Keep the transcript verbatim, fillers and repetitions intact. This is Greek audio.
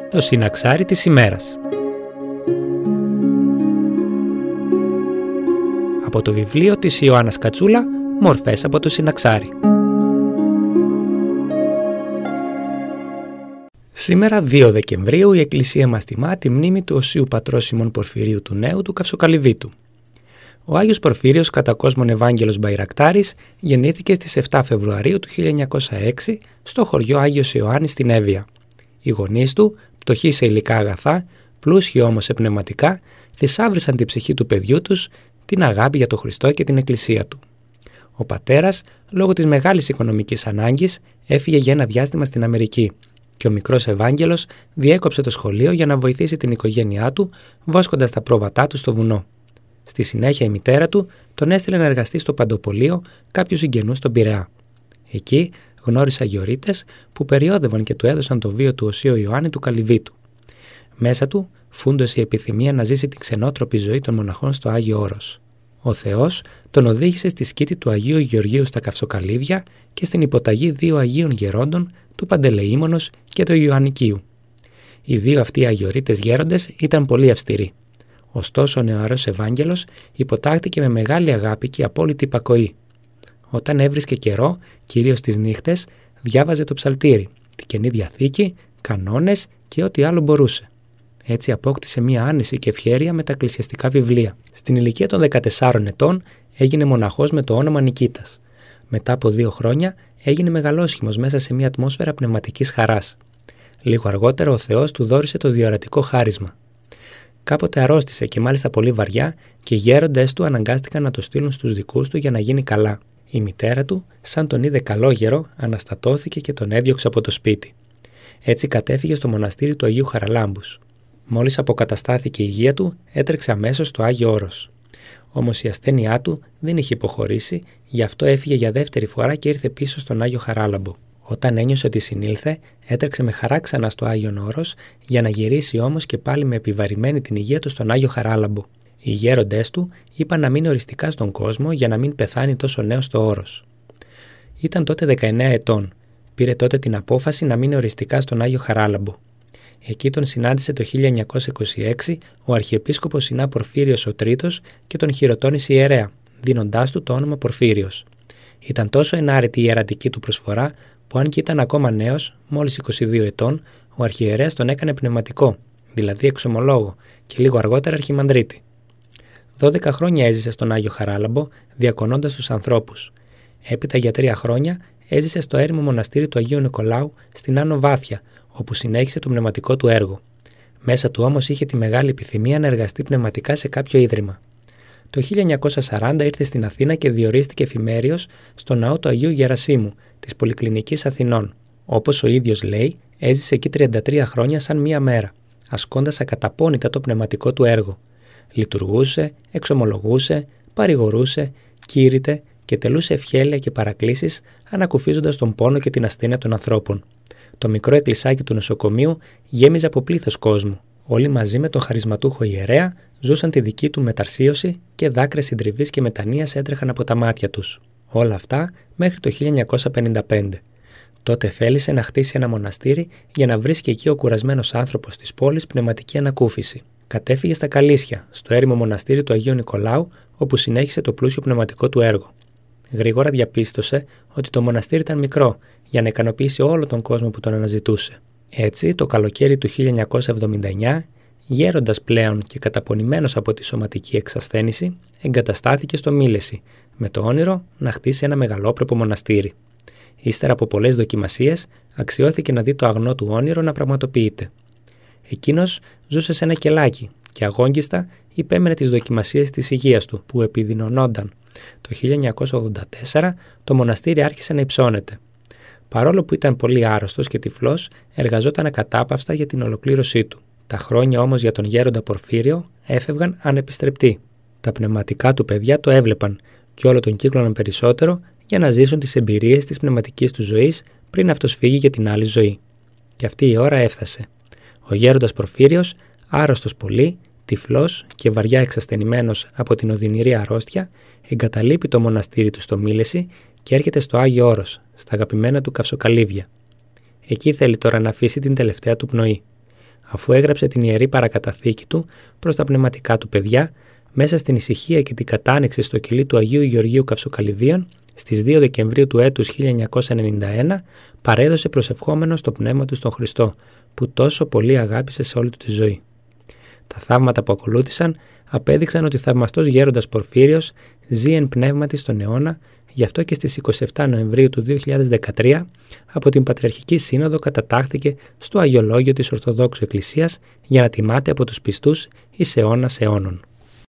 Το συναξάρι της ημέρας. Από το βιβλίο της Ιωάννας Κατσούλα, «Μορφές από το συναξάρι». Σήμερα, δύο Δεκεμβρίου, η Εκκλησία μας τιμά τη μνήμη του Οσίου Πατρός Σιμών Πορφυρίου του Νέου του Καυσοκαλυβίτου. Ο Άγιος Πορφύριος, κατά κόσμον Ευάγγελος Μπαϊρακτάρης, γεννήθηκε στις επτά Φεβρουαρίου του χίλια εννιακόσια έξι στο χωριό Άγιος Ιωάννης στην Εύβοια. Οι γονείς του, πτωχοί σε υλικά αγαθά, πλούσιοι όμως σε πνευματικά, θησάβρισαν την ψυχή του παιδιού τους, την αγάπη για τον Χριστό και την Εκκλησία του. Ο πατέρας, λόγω της μεγάλης οικονομικής ανάγκης, έφυγε για ένα διάστημα στην Αμερική και ο μικρός Ευάγγελος διέκοψε το σχολείο για να βοηθήσει την οικογένειά του, βόσκοντας τα πρόβατά του στο βουνό. Στη συνέχεια η μητέρα του τον έστειλε να εργαστεί στο Παντοπολείο κάποιους συγγενούς στον Πειραιά. Εκεί γνώρισε αγιορείτες που περιόδευαν και του έδωσαν το βίο του Οσίου Ιωάννη του Καλυβίτου. Μέσα του φούντωσε η επιθυμία να ζήσει την ξενότροπη ζωή των μοναχών στο Άγιο Όρος. Ο Θεός τον οδήγησε στη σκήτη του Αγίου Γεωργίου στα Καυσοκαλύβια και στην υποταγή δύο Αγίων Γερόντων, του Παντελεήμονος και του Ιωαννικίου. Οι δύο αυτοί αγιορείτες γέροντες ήταν πολύ αυστηροί. Ωστόσο ο νεαρός Ευάγγελος υποτάχθηκε με μεγάλη αγάπη και απόλυτη υπακοή. Όταν έβρισκε καιρό, κυρίως τις νύχτες, διάβαζε το ψαλτήρι, την Καινή Διαθήκη, κανόνες και ό,τι άλλο μπορούσε. Έτσι απόκτησε μία άνεση και ευχέρεια με τα εκκλησιαστικά βιβλία. Στην ηλικία των δεκατεσσάρων ετών έγινε μοναχός με το όνομα Νικήτας. Μετά από δύο χρόνια έγινε μεγαλόσχημος μέσα σε μία ατμόσφαιρα πνευματικής χαράς. Λίγο αργότερα ο Θεός του δώρισε το διορατικό χάρισμα. Κάποτε αρρώστησε και μάλιστα πολύ βαριά και οι γέροντες του αναγκάστηκαν να το στείλουν στους δικούς του για να γίνει καλά. Η μητέρα του, σαν τον είδε καλόγερο, αναστατώθηκε και τον έδιωξε από το σπίτι. Έτσι κατέφυγε στο μοναστήρι του Αγίου Χαραλάμπους. Μόλις αποκαταστάθηκε η υγεία του, έτρεξε αμέσως στο Άγιο Όρος. Όμως η ασθένειά του δεν είχε υποχωρήσει, γι' αυτό έφυγε για δεύτερη φορά και ήρθε πίσω στον Άγιο Χαράλαμπο. Όταν ένιωσε ότι συνήλθε, έτρεξε με χαρά ξανά στο Άγιον Όρος, για να γυρίσει όμως και πάλι με επιβαρημένη την υγεία του στον Άγιο Χαράλαμπο. Οι γέροντές του είπαν να μείνει οριστικά στον κόσμο για να μην πεθάνει τόσο νέος στο Όρος. Ήταν τότε δεκαεννέα ετών. Πήρε τότε την απόφαση να μείνει οριστικά στον Άγιο Χαράλαμπο. Εκεί τον συνάντησε το χίλια εννιακόσια είκοσι έξι ο Αρχιεπίσκοπος Συνά Πορφύριος ο Τρίτος και τον χειροτώνησε ιερέα, δίνοντάς του το όνομα Πορφύριος. Ήταν τόσο ενάρετη η ιερατική του προσφορά, που αν και ήταν ακόμα νέος, μόλις είκοσι δύο ετών, ο αρχιερέας τον έκανε πνευματικό, δηλαδή εξομολόγο, και λίγο αργότερα αρχιμανδρίτη. Δώδεκα χρόνια έζησε στον Άγιο Χαράλαμπο, διακονώντας τους ανθρώπους. Έπειτα για τρία χρόνια έζησε στο έρημο μοναστήρι του Αγίου Νικολάου στην Άνω Βάθια, όπου συνέχισε το πνευματικό του έργο. Μέσα του όμως είχε τη μεγάλη επιθυμία να εργαστεί πνευματικά σε κάποιο ίδρυμα. Το χίλια εννιακόσια σαράντα ήρθε στην Αθήνα και διορίστηκε εφημέριος στο ναό του Αγίου Γερασίμου της Πολυκλινικής Αθηνών. Όπως ο ίδιος λέει, έζησε εκεί τριάντα τρία χρόνια σαν μία μέρα, ασκώντας ακαταπώνητα το πνευματικό του έργο. Λειτουργούσε, εξομολογούσε, παρηγορούσε, κήρυτε και τελούσε ευχέλεια και παρακλήσεις, ανακουφίζοντας τον πόνο και την ασθένεια των ανθρώπων. Το μικρό εκκλησάκι του νοσοκομείου γέμιζε από πλήθος κόσμου. Όλοι μαζί με τον χαρισματούχο ιερέα ζούσαν τη δική του μεταρσίωση και δάκρυα συντριβής και μετανοίας έτρεχαν από τα μάτια τους. Όλα αυτά μέχρι το χίλια εννιακόσια πενήντα πέντε. Τότε θέλησε να χτίσει ένα μοναστήρι για να βρίσκει εκεί ο κουρασμένος άνθρωπος της πόλης πνευματική ανακούφιση. Κατέφυγε στα Καλίσια, στο έρημο μοναστήρι του Αγίου Νικολάου, όπου συνέχισε το πλούσιο πνευματικό του έργο. Γρήγορα διαπίστωσε ότι το μοναστήρι ήταν μικρό για να ικανοποιήσει όλο τον κόσμο που τον αναζητούσε. Έτσι, το καλοκαίρι του χίλια εννιακόσια εβδομήντα εννέα, γέροντας πλέον και καταπονημένος από τη σωματική εξασθένηση, εγκαταστάθηκε στο Μήλεση, με το όνειρο να χτίσει ένα μεγαλόπρεπο μοναστήρι. Ύστερα από πολλές δοκιμασίες, αξιώθηκε να δει το αγνό του όνειρο να πραγματοποιείται. Εκείνος ζούσε σε ένα κελάκι και αγόγγιστα υπέμενε τις δοκιμασίες της υγείας του, που επιδεινωνόνταν. Το χίλια εννιακόσια ογδόντα τέσσερα το μοναστήρι άρχισε να υψώνεται. Παρόλο που ήταν πολύ άρρωστος και τυφλός, εργαζόταν ακατάπαυστα για την ολοκλήρωσή του. Τα χρόνια όμως για τον γέροντα Πορφύριο έφευγαν ανεπιστρεπτοί. Τα πνευματικά του παιδιά το έβλεπαν και όλο τον κύκλωναν περισσότερο για να ζήσουν τις εμπειρίες της πνευματικής του ζωής πριν αυτός φύγει για την άλλη ζωή. Και αυτή η ώρα έφτασε. Ο γέροντας Πορφύριος, άρρωστος πολύ, τυφλός και βαριά εξασθενημένος από την οδυνηρή αρρώστια, εγκαταλείπει το μοναστήρι του στο Μήλεση και έρχεται στο Άγιο Όρος, στα αγαπημένα του Καυσοκαλύβια. Εκεί θέλει τώρα να αφήσει την τελευταία του πνοή. αφού έγραψε την ιερή παρακαταθήκη του προς τα πνευματικά του παιδιά, μέσα στην ησυχία και την κατάνοιξη στο κελί του Αγίου Γεωργίου Καυσοκαλυδίων, στις δύο Δεκεμβρίου του έτους χίλια εννιακόσια ενενήντα ένα, παρέδωσε προσευχόμενος το πνεύμα του στον Χριστό, που τόσο πολύ αγάπησε σε όλη του τη ζωή. Τα θαύματα που ακολούθησαν απέδειξαν ότι ο θαυμαστός γέροντας Πορφύριος ζει εν πνεύματι στον αιώνα, γι' αυτό και στις εικοστή εβδόμη Νοεμβρίου του δύο χιλιάδες δεκατρία από την Πατριαρχική Σύνοδο κατατάχθηκε στο Αγιολόγιο της Ορθοδόξου Εκκλησίας για να τιμάται από τους πιστούς εις αιώνας αιώνων.